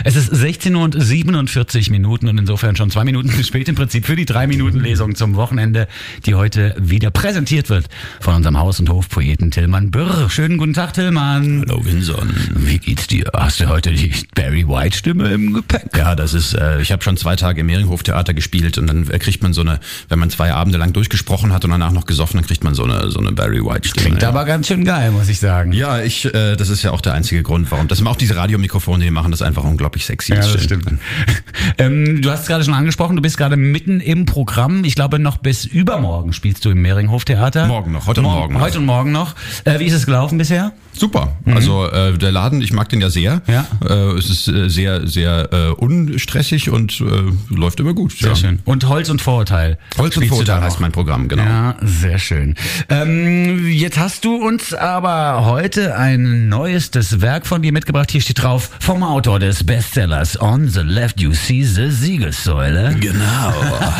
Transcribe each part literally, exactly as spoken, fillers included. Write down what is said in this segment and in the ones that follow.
Es ist sechzehn Uhr und siebenundvierzig Minuten und insofern schon zwei Minuten zu spät im Prinzip für die drei Minuten Lesung zum Wochenende, die heute wieder präsentiert wird von unserem Haus- und Hofpoeten Tillmann Bürr. Schönen guten Tag, Tillmann. Hallo, Vinson. Wie geht's dir? Hast du heute die Barry White Stimme im Gepäck? Ja, das ist, äh, ich habe schon zwei Tage im Mehringhof-Theater gespielt und dann äh, kriegt man so eine, wenn man zwei Abende lang durchgesprochen hat und danach noch gesoffen, dann kriegt man so eine so eine Barry White-Stimme. Klingt ja. aber ganz schön geil, muss ich sagen. Ja, ich, äh, das ist ja auch der einzige Grund, warum. Das sind auch diese Radiomikrofone, die machen das einfach unglaublich sexy. Ja, das stimmt. ähm, du hast es gerade schon angesprochen, du bist gerade mitten im Programm. Ich glaube, noch bis übermorgen spielst du im Mehringhof-Theater. Morgen noch, heute und morgen noch. Heute und morgen noch. Äh, wie ist es gelaufen bisher? Super. Mhm. Also äh, der Laden, ich mag den ja sehr. Ja. Äh, es ist äh, sehr, sehr äh, unstressig und äh, läuft immer gut. Sehr ja. schön. Und Holz und Vorurteil. Holz und Vorurteil heißt mein Programm, genau. Ja, sehr schön. Ähm, jetzt hast du uns aber heute ein neuestes Werk von dir mitgebracht. Hier steht drauf, vom Autor des Bestsellers On the Left You See the Siegessäule. Genau.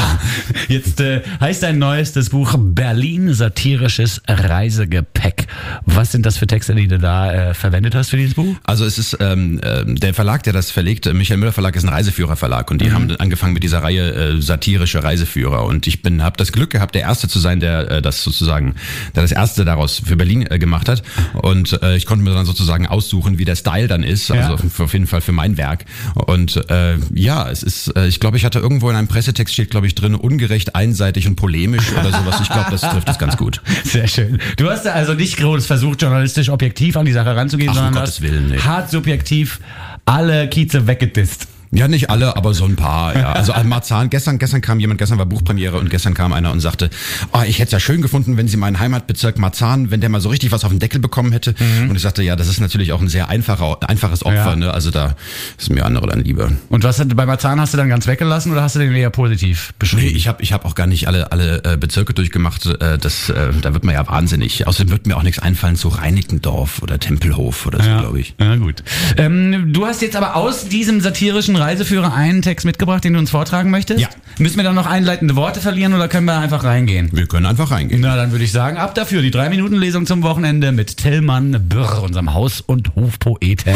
Jetzt äh, heißt dein neuestes Buch Berlin satirisches Reisegepäck. Was sind das für Texte, die du da äh, verwendet hast für dieses Buch? Also es ist ähm, äh, der Verlag, der das verlegt, Michael Müller Verlag, ist ein Reiseführerverlag und die mhm. haben angefangen mit dieser Reihe äh, satirische Reiseführer und ich bin habe das Glück gehabt, der Erste zu sein, der äh, das sozusagen, der das Erste daraus für Berlin äh, gemacht hat und äh, ich konnte mir dann sozusagen aussuchen, wie der Style dann ist, also ja. für, auf jeden Fall für mein Werk und äh, ja, es ist, äh, ich glaube, ich hatte irgendwo in einem Pressetext steht, glaube ich, drin, ungerecht, einseitig und polemisch oder sowas. Ich glaube, das trifft es ganz gut. Sehr schön. Du hast also nicht groß versucht, journalistisch objektiv an die Sache ranzugehen, Ach, sondern um Gottes Willen, nee. hart subjektiv alle Kieze weggedisst. Ja, nicht alle, aber so ein paar. Ja. Also Marzahn, gestern, gestern kam jemand, gestern war Buchpremiere und gestern kam einer und sagte, oh, ich hätte es ja schön gefunden, wenn Sie meinen Heimatbezirk Marzahn, wenn der mal so richtig was auf den Deckel bekommen hätte. Mhm. Und ich sagte, ja, das ist natürlich auch ein sehr einfacher, einfaches Opfer. Ja. Ne? Also da ist mir andere dann lieber. Und was bei Marzahn hast du dann ganz weggelassen oder hast du den eher positiv beschrieben? Nee, ich habe ich hab auch gar nicht alle alle äh, Bezirke durchgemacht. Äh, das, äh, da wird man ja wahnsinnig. Außerdem wird mir auch nichts einfallen zu Reinickendorf oder Tempelhof oder so, ja. glaube ich. Ja, gut. Ähm, du hast jetzt aber aus diesem satirischen Reiseführer einen Text mitgebracht, den du uns vortragen möchtest? Ja. Müssen wir dann noch einleitende Worte verlieren oder können wir einfach reingehen? Wir können einfach reingehen. Na, dann würde ich sagen, ab dafür die drei Minuten Lesung zum Wochenende mit Tillmann Bürr, unserem Haus- und Hofpoeten.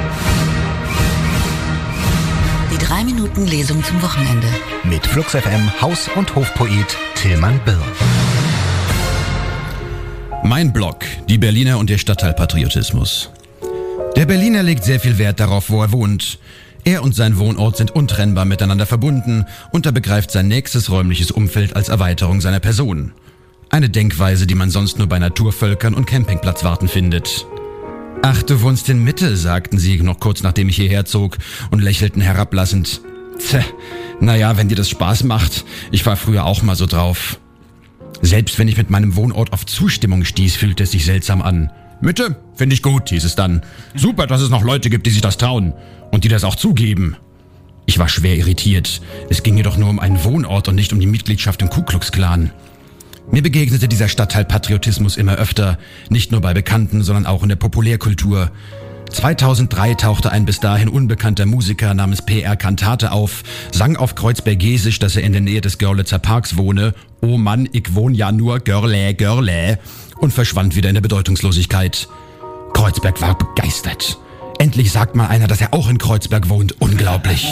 Die drei Minuten Lesung zum Wochenende. Mit Flux F M Haus- und Hofpoet Tillmann Bürr. Mein Blog, die Berliner und der Stadtteilpatriotismus. Der Berliner legt sehr viel Wert darauf, wo er wohnt. Er und sein Wohnort sind untrennbar miteinander verbunden und er begreift sein nächstes räumliches Umfeld als Erweiterung seiner Person. Eine Denkweise, die man sonst nur bei Naturvölkern und Campingplatzwarten findet. Ach, du wohnst in Mitte, sagten sie noch kurz nachdem ich hierher zog und lächelten herablassend. Tja, naja, wenn dir das Spaß macht, ich war früher auch mal so drauf. Selbst wenn ich mit meinem Wohnort auf Zustimmung stieß, fühlte es sich seltsam an. Mitte? Finde ich gut, hieß es dann. Super, dass es noch Leute gibt, die sich das trauen. Und die das auch zugeben. Ich war schwer irritiert. Es ging jedoch nur um einen Wohnort und nicht um die Mitgliedschaft im Ku Klux Klan. Mir begegnete dieser Stadtteil Patriotismus immer öfter. Nicht nur bei Bekannten, sondern auch in der Populärkultur. zweitausenddrei tauchte ein bis dahin unbekannter Musiker namens P R Kantate auf, sang auf Kreuzbergesisch, dass er in der Nähe des Görlitzer Parks wohne. Oh Mann, ich wohn ja nur Görle, Görle. Und verschwand wieder in der Bedeutungslosigkeit. Kreuzberg war begeistert. Endlich sagt mal einer, dass er auch in Kreuzberg wohnt. Unglaublich.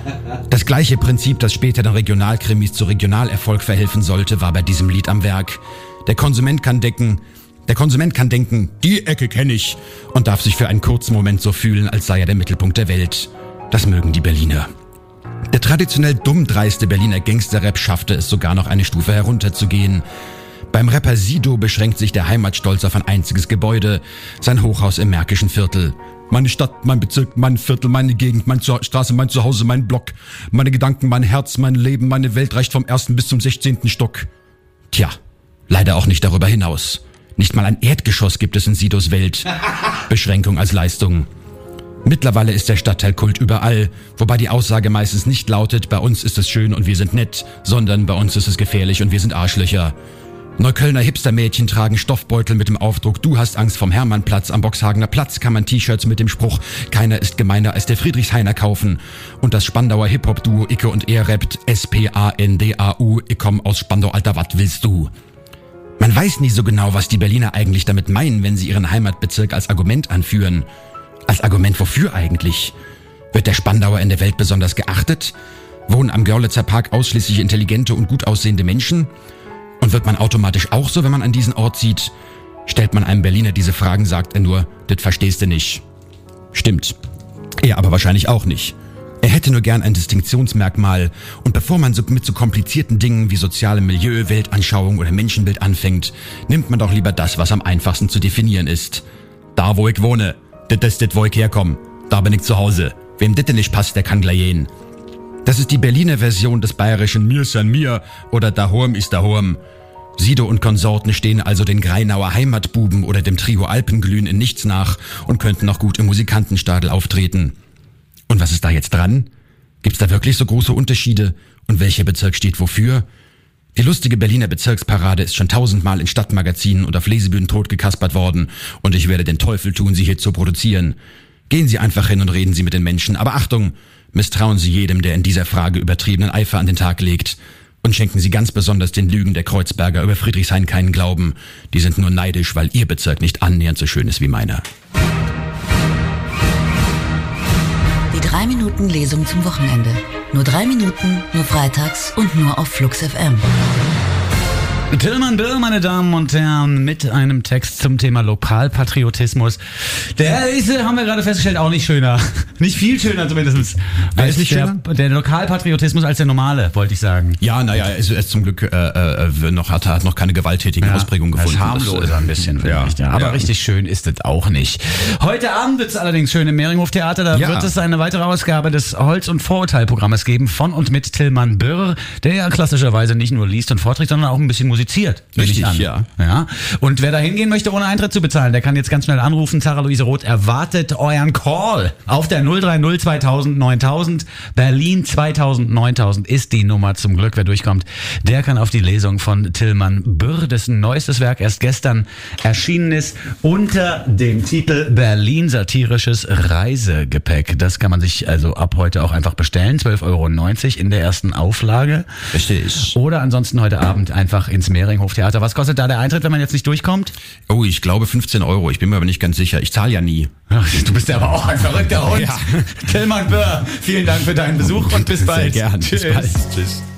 Das gleiche Prinzip, das später den Regionalkrimis zu Regionalerfolg verhelfen sollte, war bei diesem Lied am Werk. Der Konsument kann denken, der Konsument kann denken, die Ecke kenne ich und darf sich für einen kurzen Moment so fühlen, als sei er der Mittelpunkt der Welt. Das mögen die Berliner. Der traditionell dummdreiste Berliner Gangster-Rap schaffte es sogar noch eine Stufe herunterzugehen. Beim Rapper Sido beschränkt sich der Heimatstolz auf ein einziges Gebäude, sein Hochhaus im Märkischen Viertel. Meine Stadt, mein Bezirk, mein Viertel, meine Gegend, meine Straße, mein Zuhause, mein Block. Meine Gedanken, mein Herz, mein Leben, meine Welt reicht vom ersten bis zum sechzehnten Stock. Tja, leider auch nicht darüber hinaus. Nicht mal ein Erdgeschoss gibt es in Sidos Welt. Beschränkung als Leistung. Mittlerweile ist der Stadtteilkult überall, wobei die Aussage meistens nicht lautet, bei uns ist es schön und wir sind nett, sondern bei uns ist es gefährlich und wir sind Arschlöcher. Neuköllner Hipstermädchen tragen Stoffbeutel mit dem Aufdruck Du hast Angst vom Hermannplatz. Am Boxhagener Platz kann man T-Shirts mit dem Spruch Keiner ist gemeiner als der Friedrichshainer kaufen. Und das Spandauer Hip-Hop-Duo Icke und Er rappt S P A N D A U. Ich komm aus Spandau, Alter, wat willst du? Man weiß nie so genau, was die Berliner eigentlich damit meinen, wenn sie ihren Heimatbezirk als Argument anführen. Als Argument wofür eigentlich? Wird der Spandauer in der Welt besonders geachtet? Wohnen am Görlitzer Park ausschließlich intelligente und gut aussehende Menschen? Und wird man automatisch auch so, wenn man an diesen Ort zieht? Stellt man einem Berliner diese Fragen, sagt er nur, das verstehst du nicht. Stimmt. Er aber wahrscheinlich auch nicht. Er hätte nur gern ein Distinktionsmerkmal. Und bevor man so mit so komplizierten Dingen wie sozialem Milieu, Weltanschauung oder Menschenbild anfängt, nimmt man doch lieber das, was am einfachsten zu definieren ist. Da, wo ich wohne, das ist das, wo ich herkomme. Da bin ich zu Hause. Wem das nicht passt, der kann gleich gehen. Das ist die Berliner Version des bayerischen Mir san mir oder Dahorm ist Dahorm. Sido und Konsorten stehen also den Greinauer Heimatbuben oder dem Trio Alpenglühen in nichts nach und könnten noch gut im Musikantenstadel auftreten. Und was ist da jetzt dran? Gibt's da wirklich so große Unterschiede? Und welcher Bezirk steht wofür? Die lustige Berliner Bezirksparade ist schon tausendmal in Stadtmagazinen und auf Lesebühnen totgekaspert worden und ich werde den Teufel tun, sie hier zu produzieren. Gehen Sie einfach hin und reden Sie mit den Menschen, aber Achtung, misstrauen Sie jedem, der in dieser Frage übertriebenen Eifer an den Tag legt. Und schenken Sie ganz besonders den Lügen der Kreuzberger über Friedrichshain keinen Glauben. Die sind nur neidisch, weil Ihr Bezirk nicht annähernd so schön ist wie meiner. Die drei Minuten Lesung zum Wochenende. Nur drei Minuten, nur freitags und nur auf Flux F M. Tilman Birr, meine Damen und Herren, mit einem Text zum Thema Lokalpatriotismus. Der ist, haben wir gerade festgestellt, auch nicht schöner. Nicht viel schöner zumindest. Wer ist nicht der, schöner? Der Lokalpatriotismus als der normale, wollte ich sagen. Ja, naja, er ist, er ist zum Glück äh, äh, noch, hat, hat noch keine gewalttätigen Ja, Ausprägungen gefunden. Das ist harmloser ein bisschen, finde ja, ich. Ja. Aber ja. richtig schön ist es auch nicht. Heute Abend wird es allerdings schön im Mehringhof-Theater. Da Ja. wird es eine weitere Ausgabe des Holz- und Vorurteil-Programmes geben von und mit Tilman Birr, der ja klassischerweise nicht nur liest und vorträgt, sondern auch ein bisschen musiziert. nehme ich Richtig, an. ja. ja. Und wer da hingehen möchte, ohne Eintritt zu bezahlen, der kann jetzt ganz schnell anrufen. Sarah Luise Roth erwartet euren Call auf der null drei null zweitausend neuntausend. Berlin zweitausend neuntausend ist die Nummer zum Glück. Wer durchkommt, der kann auf die Lesung von Tilman Birr, dessen neuestes Werk erst gestern erschienen ist, unter dem Titel Berlin satirisches Reisegepäck. Das kann man sich also ab heute auch einfach bestellen. zwölf Euro neunzig in der ersten Auflage. Richtig. Oder ansonsten heute Abend einfach ins Mehringhof-Theater. Was kostet da der Eintritt, wenn man jetzt nicht durchkommt? Oh, ich glaube fünfzehn Euro. Ich bin mir aber nicht ganz sicher. Ich zahle ja nie. Ach, du bist ja aber auch ein verrückter Hund. Ja. Tilman Birr, vielen Dank für deinen Besuch und bis bald. Sehr gern. Tschüss. Bis bald. Tschüss.